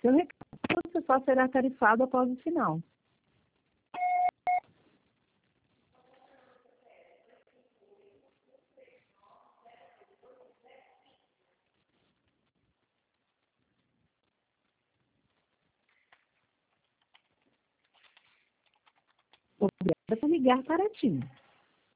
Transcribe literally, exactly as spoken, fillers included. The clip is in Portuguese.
Seu recurso só será tarifado após o final. Obrigada por ligar para a TIM.